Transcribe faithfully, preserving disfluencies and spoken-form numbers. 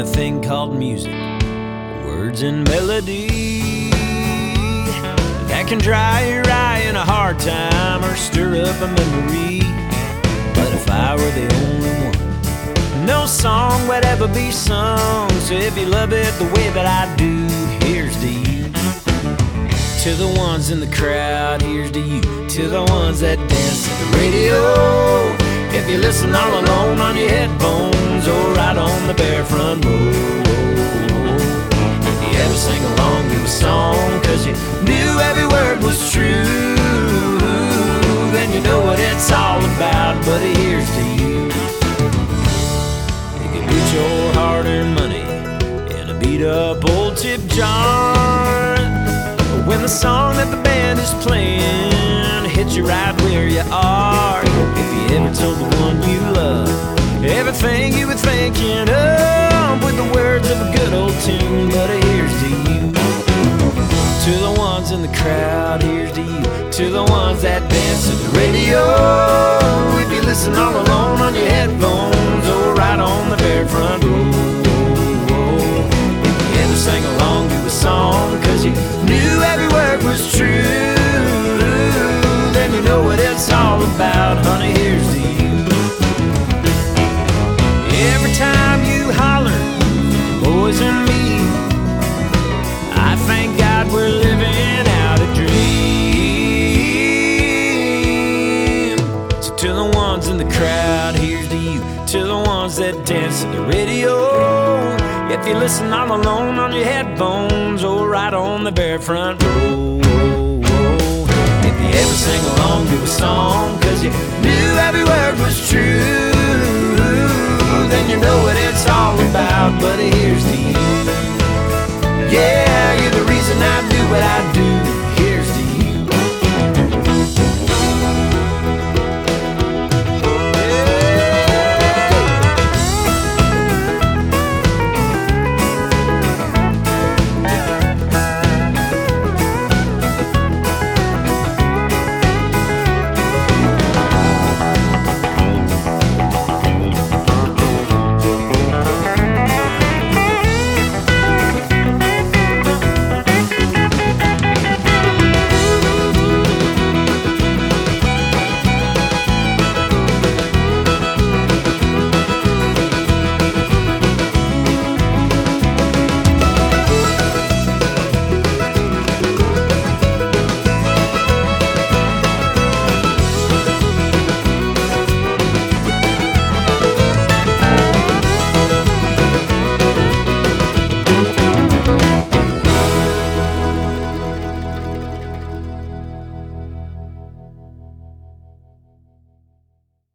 a thing called music, words and melody, that can dry your eye in a hard time or stir up a memory. But if I were the only one, no song would ever be sung. So if you love it the way that I do, here's to you. To the ones in the crowd, here's to you. To the ones that dance to the radio, if you listen all alone on your headphones or right on the bare front row. If you ever sing along to a song cause you knew every word was true, then you know what it's all about. But here's to you. You can put your hard-earned money in a beat-up old tip jar, but when the song that the band is playing hits you right where you are, if you ever told the one you love everything you were thinking of with the words of a good old tune. But here's to you. To the ones in the crowd, here's to you. To the ones that dance to the radio, if you listen all alone on your headphones or right on the very front row. If you ever sang along to a song cause you knew every word was true, then you know what it's all about, honey, here's to you. Every time you holler, boys and me, I thank God we're living out a dream. So to the ones in the crowd, here's to you. To the ones that dance to the radio, if you listen all alone on your headphones or right on the very front row. If you ever sing along to a song cause you knew every word was true, then you know what it's all about. But here's to you. Yeah.